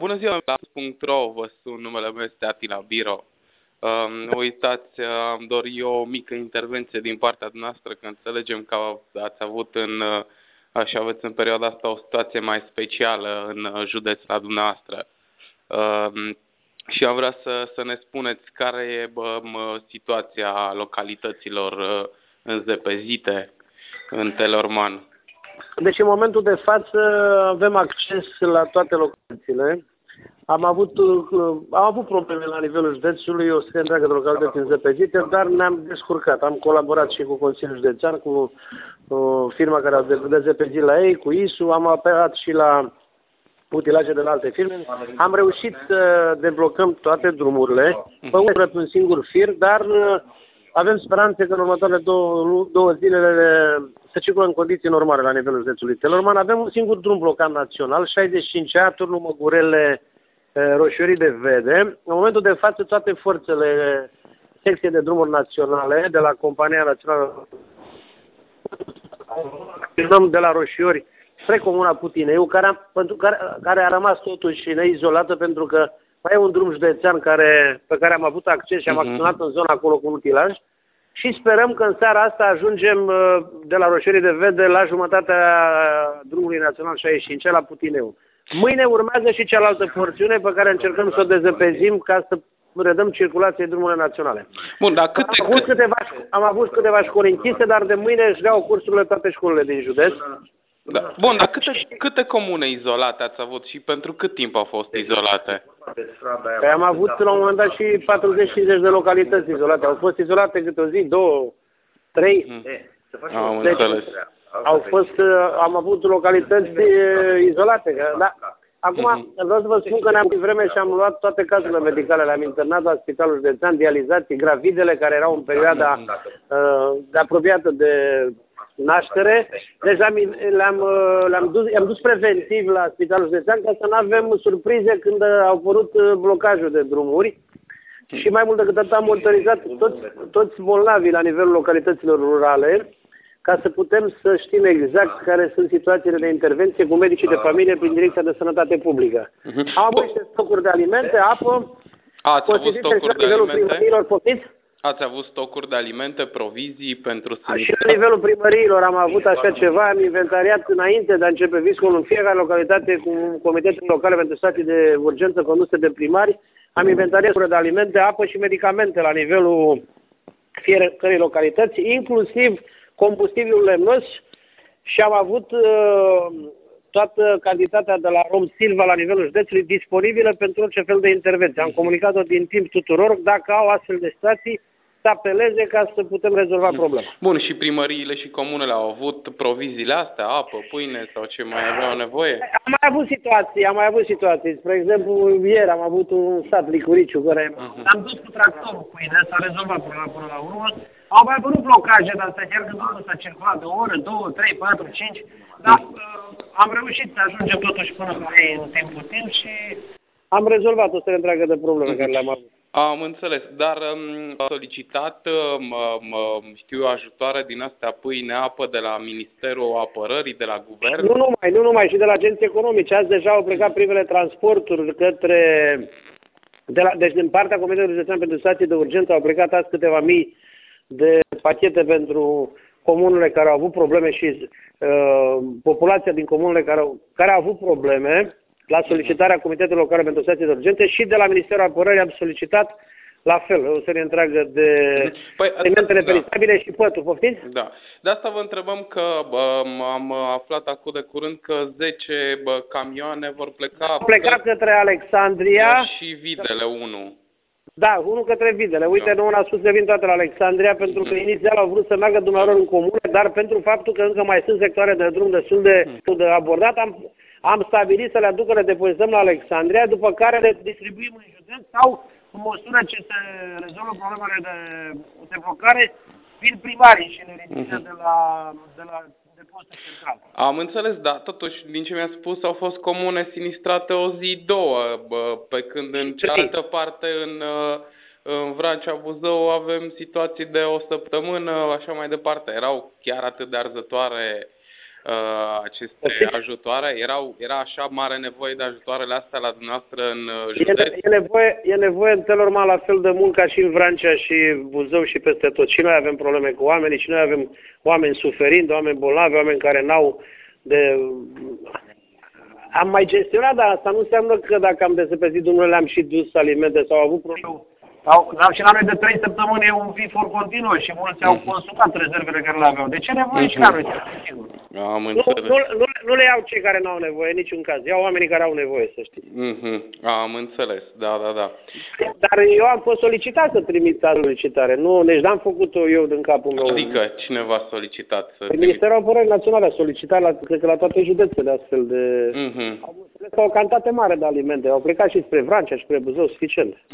Bună ziua, la .ro, vă sun, numele meu este Atila Biro. Uitați, am dorit o mică intervenție din partea noastră, că înțelegem că ați avut și aveți în perioada asta o situație mai specială în județul la dumneavoastră. Și am vrea să ne spuneți care e situația localităților înzepezite în Teleorman. Deci în momentul de față avem acces la toate localitățile. Am avut probleme la nivelul județului, o serie întreagă de localități înzepezite, dar ne-am descurcat. Am colaborat și cu Consiliul Județean, cu firma care a dezepezit la ei, cu ISU, am apelat și la utilaje de la alte firme. Am reușit să deblocăm toate drumurile, pe un singur fir, dar avem speranțe că în următoarele două zile se circulă în condiții normale la nivelul județului Teleorman. Avem un singur drum blocat național, 65A, turnul Măgurele, Roșiorii de Vede. În momentul de față, toate forțele secție de drumuri naționale de la Compania Națională de la Roșiori spre Comuna Putineu, care a rămas totuși neizolată pentru că mai e un drum județean pe care am avut acces și am acționat în zona acolo cu un utilaj și sperăm că în seara asta ajungem de la Roșiorii de Vede la jumătatea drumului național 65 la Putineu. Mâine urmează și cealaltă porțiune pe care încercăm să o dezăpezim ca să redăm circulației drumurile naționale. Bun, dar am avut câteva școli închise, dar de mâine își iau cursurile toate școlile din județ. Da. Bun, dar câte comune izolate ați avut și pentru cât timp au fost izolate? Am avut la un moment dat și 40-50 de localități izolate. Au fost izolate câte o zi, 2, 3. Am înțeles. Am avut localități izolate. Da. Acum vreau să vă spun că ne-am pus vreme și am luat toate cazurile medicale. Le-am internat la Spitalul Județean, dializații, gravidele care erau în perioada apropiată de naștere. Deci i-am dus preventiv la Spitalul Județean ca să nu avem surprize când au apărut blocajul de drumuri. Și mai mult decât atât am monitorizat toți bolnavii la nivelul localităților rurale ca să putem să știm exact care sunt situațiile de intervenție cu medicii de familie prin Direcția de Sănătate Publică. Am avut niște stocuri de alimente, apă. Ați avut stocuri de alimente? Ați avut stocuri de alimente, provizii pentru sănătate? Și la nivelul primăriilor am avut așa ceva, am inventariat înainte de a începe viscul în fiecare localitate cu comitetele locale pentru situații de urgență conduse de primari. Am inventariat stocuri de alimente, apă și medicamente la nivelul fiecărei localități, inclusiv combustibilul lemnos și am avut toată cantitatea de la Rom Silva la nivelul județului disponibilă pentru orice fel de intervenție. Am comunicat-o din timp tuturor, dacă au astfel de situații, să apeleze ca să putem rezolva problema. Bun, și primăriile și comunele au avut proviziile astea, apă, pâine sau ce mai aveau nevoie? Am mai avut situații. Spre exemplu, ieri am avut un sat Licuriciu, care am dus cu tractorul pâine, s-a rezolvat problema până la urmă. Au mai apărut blocaje, dar chiar când drumul s-a circulat de o oră, 2, 3, 4, 5, dar am reușit să ajungem totuși până la ei în timp util și am rezolvat o serie întreagă de probleme care le-am avut. Am înțeles, dar am solicitat, știu, ajutoare din astea, pâine, apă de la Ministerul Apărării, de la Guvern? Nu numai, și de la agenții economice. Azi deja au plecat primele transporturi deci din partea Comitetului Județean pentru Situații de Urgență au plecat azi câteva mii de pachete pentru comunele care au avut probleme și populația din comunele care au avut probleme la solicitarea Comitetului Local pentru Situații de Urgență și de la Ministerul Apărării am solicitat la fel, o serie întreagă de alimentele perisabile și pătul. Poftiți? Da. De asta vă întrebăm că am aflat acum de curând că 10 camioane vor pleca către Alexandria și Videle 1. Da, unul către Videle. Uite, nu a spus că vin toate la Alexandria, pentru că inițial au vrut să meargă dumneavoastră în comune, dar pentru faptul că încă mai sunt sectoare de drum destul de abordat, am stabilit să le aducă, le depozităm la Alexandria, după care le distribuim în județ sau, în măsură ce se rezolvă problemele de blocare, vin primarii și le ridică de la depozitul central. Am înțeles, dar totuși, din ce mi-a spus, au fost comune sinistrate o zi, două, pe când în cealaltă parte, în Vrancea, Buzău, avem situații de o săptămână, așa mai departe. Erau chiar atât de arzătoare aceste ajutoare? Era așa mare nevoie de ajutoarele astea la dumneavoastră în județ? E nevoie în normal la fel de mult ca și în Vrancea și Buzău și peste tot. Și noi avem probleme cu oamenii, și noi avem oameni suferind, oameni bolnavi, oameni care n-au de... Am mai gestionat, dar asta nu înseamnă că dacă am desăpezit drumurile, le-am și dus alimente sau au avut probleme. Și la noi de 3 săptămâni e un FIFOR continuu și mulți au consumat rezervele care le aveau. De ce nevoie și la noi? Am înțeles. Nu le iau cei care n-au nevoie, în niciun caz. Iau oamenii care au nevoie, să știi. Am înțeles, da. Dar eu am fost solicitat să trimit solicitare. Nu, deci n-am făcut-o eu din capul meu. Adică cine v-a solicitat să Ministerul Apărării Naționale a solicitat, cred că la toate județele astfel de... Au o cantitate mare de alimente. Au plecat și spre Vrancea și spre Buzău suficient.